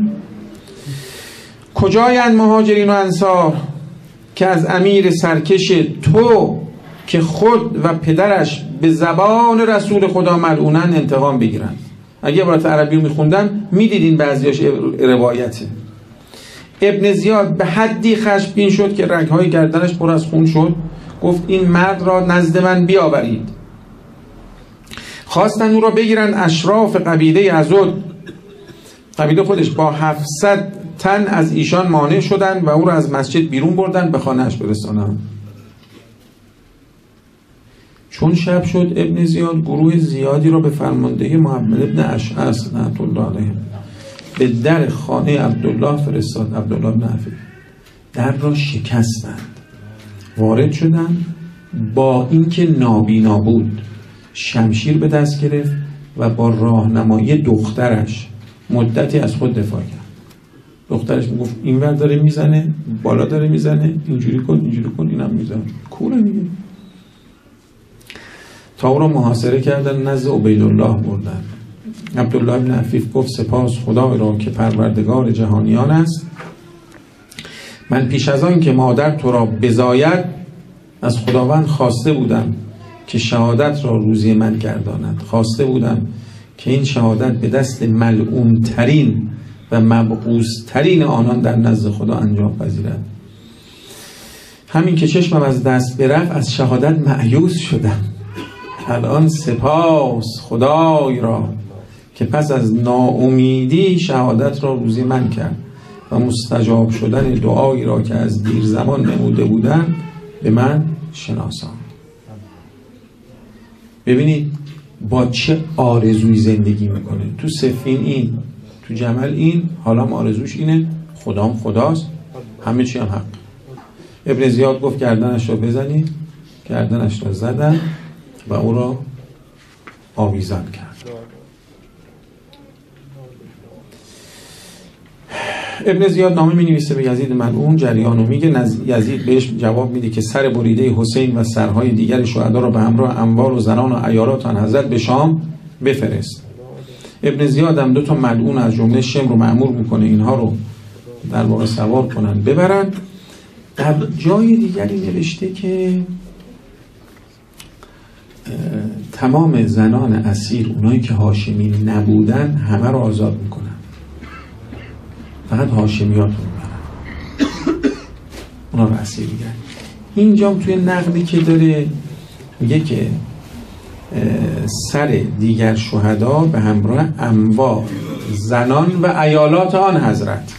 کجایند مهاجرین و انصار که از امیر سرکش تو که خود و پدرش به زبان رسول خدا ملعونن انتقام بگیرن؟ اگه عبارت عربی رو میخوندم میدیدین بعضیاش روایته. ابن زیاد به حدی خشمگین شد که رگهای گردنش پر از خون شد. گفت این مرد را نزد من بیاورید. خواستن او را بگیرن. اشراف قبیله عضد، قبیله خودش، با هفتصد تن از ایشان مانع شدند و او را از مسجد بیرون بردن به خانه‌اش برسانند. چون شب شد ابن زیاد گروه زیادی را به فرماندهی محمد ابن اشعث رحمة الله علیه به در خانه عبدالله فرستاد. عبدالله بن عفیف در را شکستند، وارد شدند. با اینکه نابینا بود شمشیر به دست گرفت و با راهنمایی دخترش مدتی از خود دفاع کرد. دخترش میگفت اینور داره میزنه، بالا داره میزنه، اینجوری کن اینجوری کن، اینم میزنه، کوره دیگه. تا او را محاصره کردن، نزد عبیدالله بردن. عبدالله بن عفیف گفت سپاس خدا را که پروردگار جهانیان است. من پیش از آن که مادر تو را بزاید از خداوند خواسته بودم که شهادت را روزی من گرداند. خواسته بودم که این شهادت به دست ملعون ترین و مبعوث ترین آنان در نزد خدا انجام پذیرد. همین که چشمم از دست برفت از شهادت مایوس شدم. الان سپاس خدای را که پس از ناامیدی شهادت را روزی من کرد و مستجاب شدن دعایی را که از دیر زمان نموده بودن به من شناسان. ببینید با چه آرزوی زندگی میکنه. تو صفین این، تو جمل این، حالا هم آرزوش اینه خدام خداست، همه چی هم حق. ابن زیاد گفت گردنش را بزنید. گردنش را زدن و او را آویزان کرد. ابن زیاد نامه می نویسه به یزید ملعون، جریانو میگه. یزید بهش جواب میده که سر بریده حسین و سرهای دیگر شهدا را به همراه انوار و زنان و عیارات آن حضرت به شام بفرست. ابن زیاد هم دو تا ملعون از جمله شمر رو مأمور میکنه اینها رو در واقع سوار کنن ببرن. در جای دیگری نوشته که تمام زنان اسیر، اونایی که هاشمی نبودن، همه رو آزاد میکنن، فقط هاشمیات رو میبرن، اونا رو اسیر میگن. اینجا توی نقلی که داره میگه که سر دیگر شهدا به همراه انوار، زنان و عیالات آن حضرت،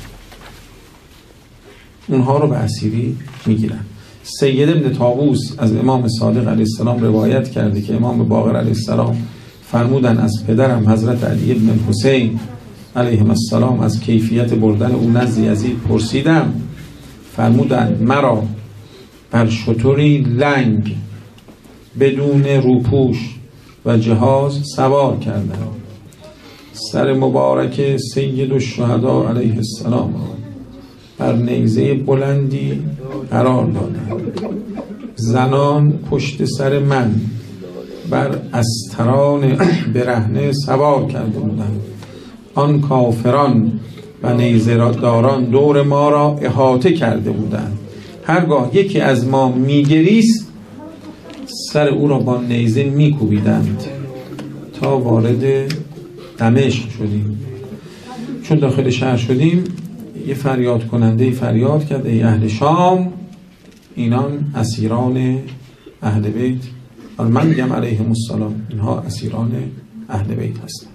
اونها رو به اسیری میگیرن. سید ابن طاووس از امام صادق علیه السلام روایت کرده که امام باقر علیه السلام فرمودن از پدرم حضرت علی ابن حسین علیه السلام از کیفیت بردن او نزد یزید پرسیدم. فرمودن مرا بر شتری لنگ بدون روپوش و جهاز سوار کردن. سر مبارک سید الشهدا علیه السلام بر نیزه بلندی قرار دادند. زنان پشت سر من بر استران برهنه سوار کرده بودند. آن کافران و نیزه داران دور ما را احاطه کرده بودند. هرگاه یکی از ما میگریست سر او را با نیزه میکوبیدند تا وارد دمشق شدیم. چون داخل شهر شدیم یه فریاد کننده فریاد کرد ای اهل شام، اینان اسیران اهل بیت، حالا من میگم علیهم السلام، اینها اسیران اهل بیت هستند.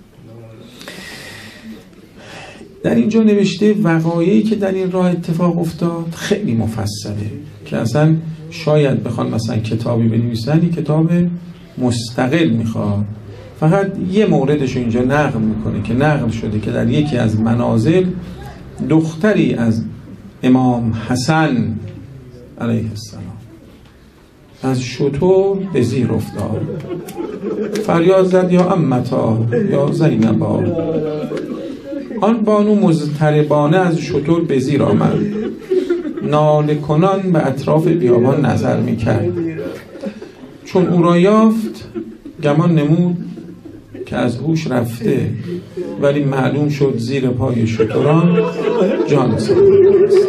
در اینجا نوشته وقایعی که در این راه اتفاق افتاد خیلی مفصله که اصلا شاید بخوان مثلا کتابی بنویسن این کتاب مستقل میخواد. فقط یه موردش اینجا نقل میکنه که نقل شده که در یکی از منازل دختری از امام حسن علیه السلام از شتر به زیر افتاد، فریاد زد یا امتا یا زینبا. آن بانو مضطربانه از شتر به زیر آمد، ناله کنان به اطراف بیابان نظر میکرد. چون او را یافت گمان نمود که از هوش رفته، ولی معلوم شد زیر پای شتران جان سپرده است.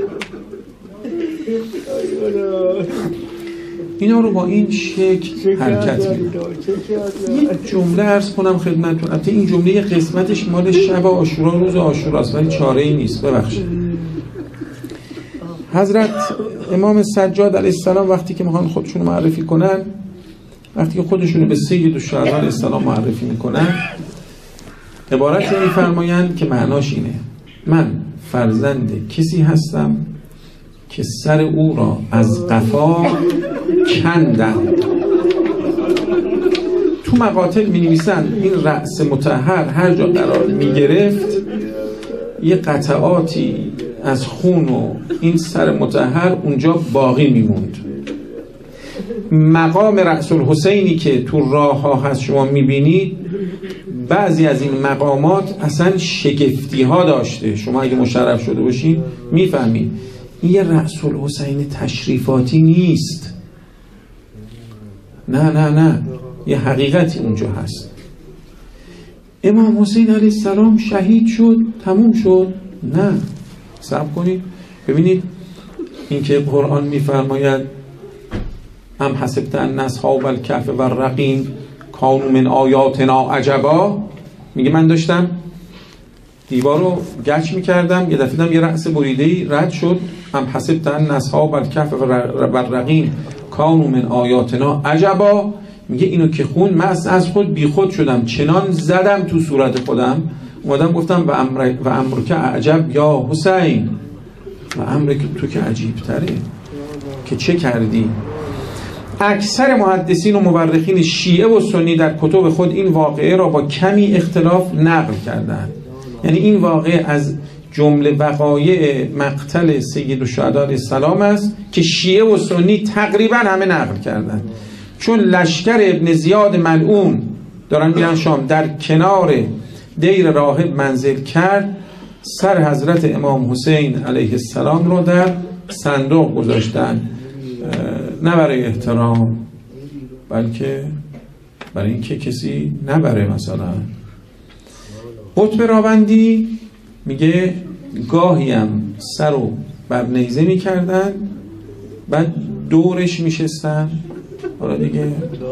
اینا رو با این شکل حرکت میدن. یک جمله عرض کنم خدمتتون، البته این جمله یه قسمتش مال شب عاشورا، روز عاشوراست، ولی چاره ای نیست، ببخشید. حضرت امام سجاد علیه السلام وقتی که میخوان خودشون معرفی کنن، وقتی که خودشون به سید الشهدا علیه السلام معرفی میکنن، عبارت میفرمایند که معناش اینه: من فرزند کسی هستم که سر او را از قفا کندند. تو مقاتل می نویسن این رأس مطهر هر جا قرار می گرفت یه قطعاتی از خون و این سر مطهر اونجا باقی می موند. مقام رأس الحسینی که تو راه ها هست شما می بینید، بعضی از این مقامات اصلا شگفتی ها داشته. شما اگه مشرف شده باشین می فهمید این یه رأس الحسین تشریفاتی نیست. نه نه نه، یه حقیقتی اونجا هست. امام حسین علیه السلام شهید شد تموم شد؟ نه، صبر کنید ببینید. این که قرآن میفرماید ام حسبت ان اصحاب الکهف و الرقیم کانوا من آیاتنا عجبا، میگه من داشتم دیوار رو گچ میکردم، یه دفعه دیدم یه رأس بریده‌ای رد شد. ام حسبت ان اصحاب الکهف و الرقیم کانوا من آیاتنا عجبا، میگه اینو که خون من از خود بی خود شدم، چنان زدم تو صورت خودم، اومدم گفتم و امر و امرک عجب یا حسین، و امرک تو که عجیب تره که چه کردی. اکثر محدثین و مورخین شیعه و سنی در کتب خود این واقعه را با کمی اختلاف نقل کردند. یعنی این واقعه از جمله وقایع مقتل سید الشهدا علیه السلام است که شیعه و سنی تقریبا همه نقل کردند. چون لشکر ابن زیاد ملعون دارن میرن شام، در کنار دیر راهب منزل کرد، سر حضرت امام حسین علیه السلام رو در صندوق گذاشتن، نه برای احترام بلکه برای اینکه کسی نبره. مثلا قطب راوندی میگه گاهی هم سر رو بر نیزه میکردن بعد دورش میشستن. حالا دیگه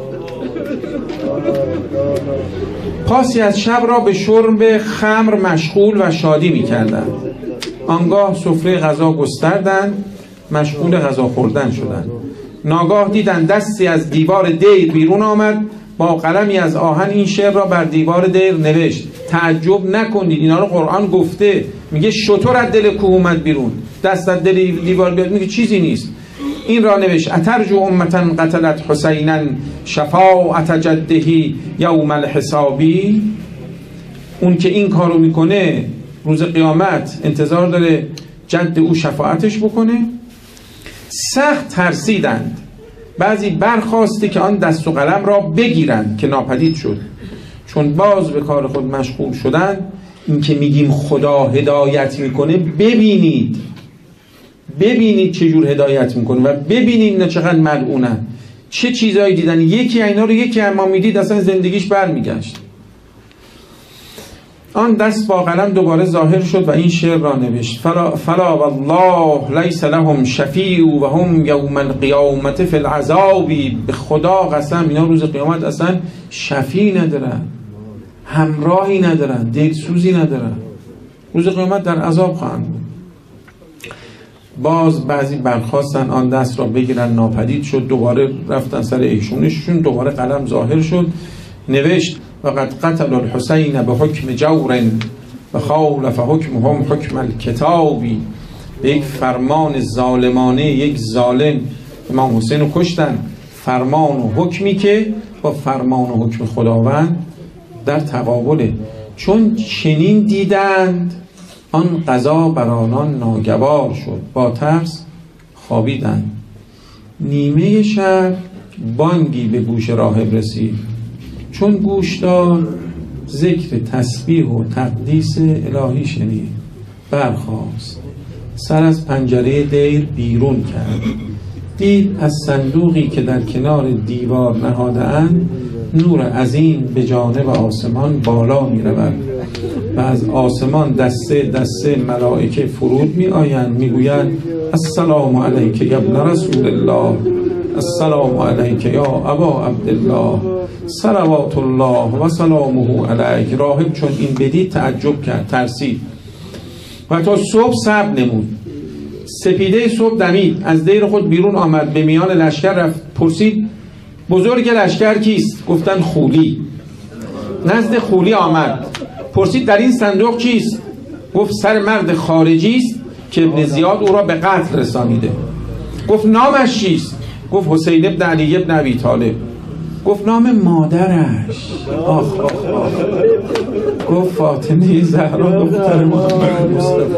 پاسی از شب را به شرب خمر مشغول و شادی میکردند. آنگاه سفره غذا گستردند، مشغول غذا خوردن شدند. ناگاه دیدند دستی از دیوار دیر بیرون آمد، با قلمی از آهن این شعر را بر دیوار دیر نوشت. تعجب نکنید، اینا رو قرآن گفته، میگه شتر از دل کوه اومد بیرون، دست از دل دیوار بیاد، میگه چیزی نیست. این را نوشت: اترجو امتا قتلت حسینا شفاعت جدهی یوم الحسابی. اون که این کارو میکنه روز قیامت انتظار داره جد او شفاعتش بکنه. سخت ترسیدند، بعضی برخواسته که آن دست و قلم را بگیرند که ناپدید شد. چون باز به کار خود مشغول شدن. این که میگیم خدا هدایت میکنه، ببینید ببینید چجور هدایت میکنه و ببینید اینا چقدر ملعونن، چه چیزایی دیدن. یکی اینا رو یکی اما میدید اصلا زندگیش برمیگشت. آن دست با قلم دوباره ظاهر شد و این شعر را نوشت: فلا, فلا والله لیس لهم شفیع و هم یوم القیامت فی العذاب. به خدا قسم اینا روز قیامت اصلا شفیع ندارن، همراهی ندارن، دلسوزی ندارن، روز قیامت در عذاب خواهند بود. باز بعضی برخواستن آن دست را بگیرن، ناپدید شد. دوباره رفتن سر ایشونشون، دوباره قلم ظاهر شد، نوشت: وقد قتل الحسین به حکم جور و خالف حکمهم حکم الکتابی. به یک فرمان ظالمانه یک ظالم امام حسین رو کشتن، فرمان و حکمی که با فرمان و حکم خداوند در تقابله. چون چنین دیدند آن قضا بر آنان ناگوار شد، با ترس خوابیدند. نیمه شب بانگی به گوش راهب رسید. چون گوش داد ذکر تسبیح و تقدیس الهی شنید، برخاست، سر از پنجره دیر بیرون کرد، دید از صندوقی که در کنار دیوار نهاده اند نور عظیم به جانب آسمان بالا می رود و از آسمان دسته دسته ملائکه فرود می آیند، می گویند: السلام علیک یا ابن رسول الله، السلام علیک یا ابا عبدالله، صلوات الله و سلامه علیک. راهب چون این بدید تعجب کرد، ترسید و تا صبح صبر نمود. سپیده صبح دمید، از دیر خود بیرون آمد، به میان لشکر رفت، پرسید: بزرگ لشکر کیست؟ گفتند خولی. نزد خولی آمد، پرسید: در این صندوق چیست؟ گفت: سر مرد خارجی است که ابن زیاد او را به قتل رسانیده. گفت: نامش چیست؟ گفت: حسین ابن علی ابن ابی طالب. گفت: نام مادرش؟ آخ آخ آخ. گفت: فاطمه زهرا دختر محمد مصطفی.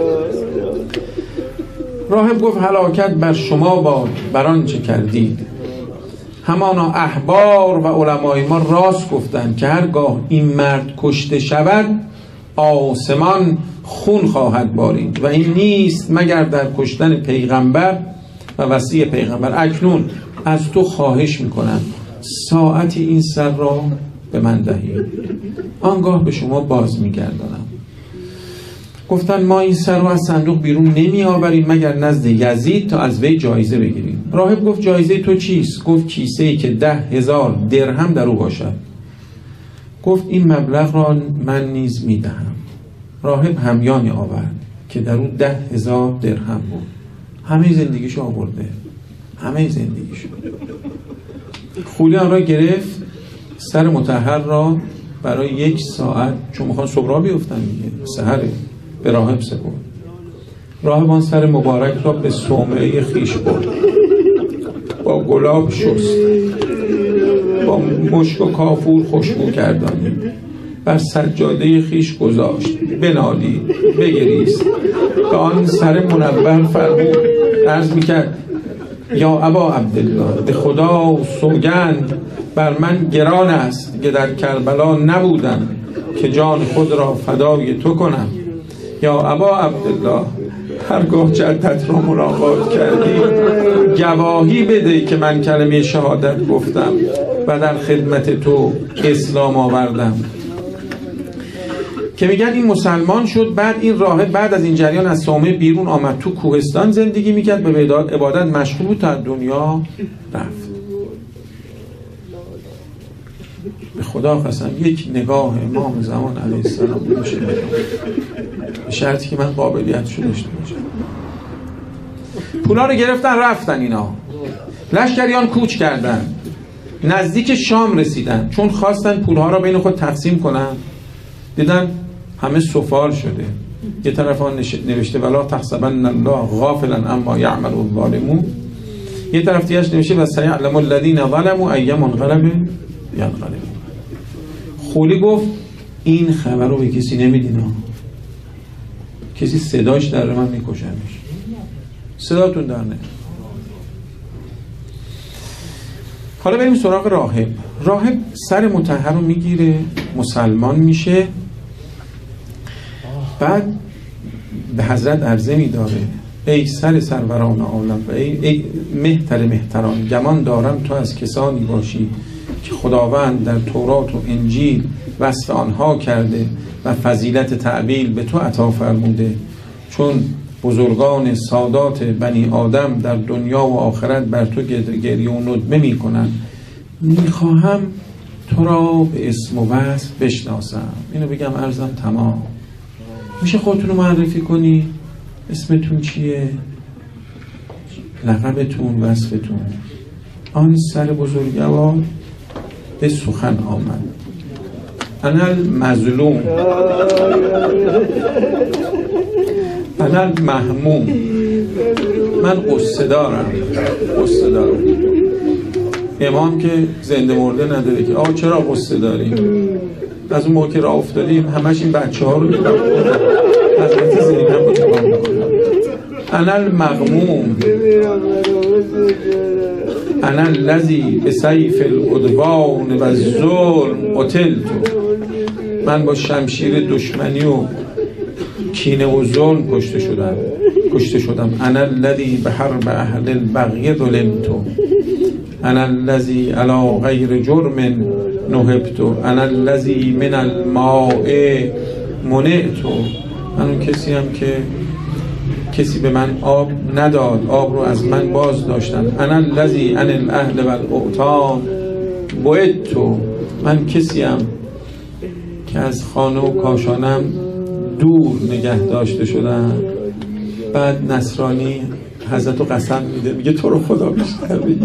راهب گفت: هلاکت بر شما باد بر آنچه کردید. همانا احبار و علمای ما راست گفتند که هرگاه این مرد کشته شود آسمان خون خواهد بارید و این نیست مگر در کشتن پیغمبر و وصی پیغمبر. اکنون از تو خواهش میکنم ساعتی این سر را به من دهید، آنگاه به شما باز میگردانم. گفتن: ما این سر رو از صندوق بیرون نمی آوریم مگر نزد یزید تا از وی جایزه بگیریم. راهب گفت: جایزه تو چیست؟ گفت: کیسه ای که ده هزار درهم در او باشد. گفت: این مبلغ را من نیز می دهم. راهب همیانی آورد که در او ده هزار درهم بود. همه زندگیشو آورده، همه زندگیشو. خولی آن را گرفت، سر مطهر را برای یک ساعت، چون میخوان صبح را بیفتن دیگه، سحره، به راهب سپرد. راهب آن سر مبارک را به صومعه خیش برد، با گلاب شست، با مشک و کافور خوشبو کردانید، بر سجاده خیش گذاشت، بنالید، بگریست، به آن سر منور فرمود، عرض میکرد: یا ابا عبدالله، به خدا سوگند بر من گران است که در کربلا نبودم که جان خود را فدای تو کنم. یا ابا عبدالله، هرگاه جدت را ملاقات کردی گواهی بده که من کلمه شهادت گفتم و در خدمت تو اسلام آوردم. که میگن این مسلمان شد. بعد این راهب بعد از این جریان از صومعه بیرون آمد، تو کوهستان زندگی میکرد، به عبادت مشغول بود تا دنیا رفت. به خدا قسم یک نگاه امام زمان علیه السلام بشه، به شرطی که من قابلیتشو داشته باشم. پولا رو گرفتن رفتن. اینا لشکریان کوچ کردن، نزدیک شام رسیدن. چون خواستن پولها را بین خود تقسیم کنن، دیدن همه سفال شده. یه طرف آن نوشته ولا تحسبن الله غافلا اما یعمل الظالمون، یه طرف دیگه‌اش نوشته و سیعلم الذین ظلموا ای منقلب ینقلبون. خولی گفت: این خبر رو به کسی نمیدین، کسی صداش در من میکشنش، صداتون در نه. حالا بریم سراغ راهب. راهب سر مطهر رو میگیره، مسلمان میشه. بعد به حضرت عرضه می‌داره ای سر سروران عالم و ای, ای مهتر مهتران، گمان دارم تو از کسانی باشی که خداوند در تورات و انجیل وصف آنها کرده و فضیلت تعبیل به تو عطا فرموده، چون بزرگان سادات بنی آدم در دنیا و آخرت بر تو گریه و ندبه می کنن. میخواهم تو را به اسم و وصف بشناسم. اینو بگم عرضم تمام. میشه خودتون رو معرفی کنی؟ اسمتون چیه؟ لقبتون، وصفتون. آن سر بزرگوار به سخن آمد. انا المظلوم، انا المهموم، من قصه دارم. قصه دارم. امام که زنده مرده نداره که آقا چرا قصه داریم؟ از اون موقع که راه افتادیم همش این بچه ها رو میگم حضرت زینب رو تمام میکنم. انا المغموم، انا الذی بسیف العدوان و الظلم قتلت، من با شمشیر دشمنی و کینه و ظلم کشته شدم کشته شدم انا الذی بحرب اهل البغی ظلمت، انا الذی علی غیر جرم نهبت، انا الذی من الماء منعت، من اون کسی هم که کسی به من آب نداد، آب رو از من باز داشتن. انا الذی عن الاهل والاوطان بعدت، من کسی هم که از خانه و کاشانم دور نگه داشته شدم. بعد نصرانی حضرت رو قسم میده، میگه تو رو خدا بیشتر بگیر.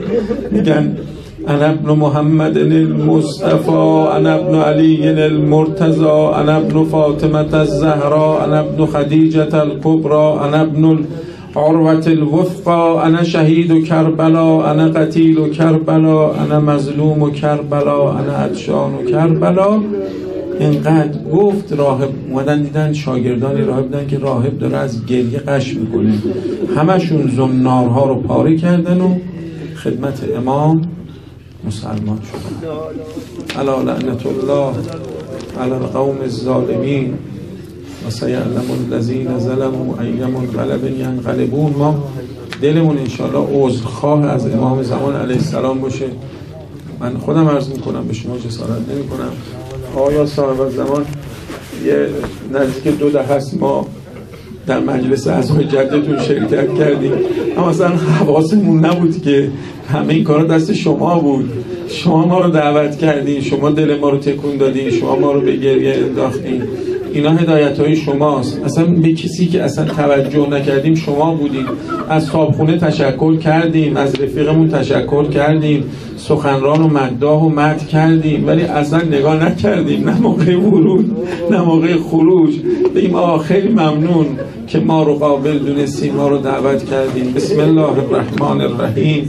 میگن انا ابن محمد المصطفى، انا ابن علی المرتضى، انا ابن فاطمه الزهراء، انا ابن خدیجه الکبری، انا ابن العروة الوثقى، انا شهید کربلا، انا قتیل کربلا، انا مظلوم کربلا، انا عطشان کربلا. اینقدر گفت. راهب اومدن دیدن شاگردانی راهب دیدن که راهب داره از گریه غش میکنه، همشون زنارها رو پاره کردن و خدمت امام مسلمان شدن. الا لعنت الله علی القوم الظالمین و سیعلم الذین ظلموا ای منقلب ینقلبون. ما دلمون انشاءالله عذرخواه از امام زمان علیه السلام باشه. من خودم عرض میکنم، به شما جسارت نمی کنم. آیا صاحب زمان یه نزدیک دو دهه است ما در مجلس اعضای جدتون شرکت کردیم، اما اصلا حواسمون نبود که همه این کارا دست شما بود. شما ما رو دعوت کردین، شما دل ما رو تکون دادین، شما ما رو به گریه انداختین. اینا هدایت های شماست. اصلا به کسی که اصلا توجه نکردیم شما بودیم. از صابخونه تشکر کردیم، از رفیقمون تشکر کردیم، سخنران و مداح و مدح کردیم، ولی اصلا نگاه نکردیم، نه موقع ورود نه موقع خروج. بگیم آقا خیلی ممنون که ما رو قابل دونستیم، ما رو دعوت کردیم. بسم الله الرحمن الرحیم.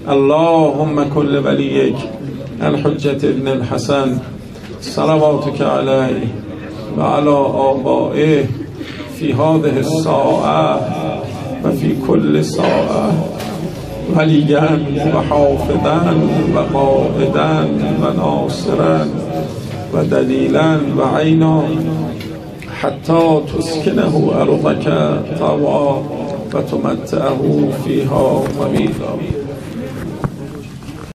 اللهم کل ولیک الحجة ابن الحسن صلواتک علیه و علی آبائه فی هذه الساعه و فی کل ساعه ولیا و حافظا و قائدا و ناصرا و دلیلا و عینا حتی تسکنه ارضک طوعا و تمتعه فیها ممیتا.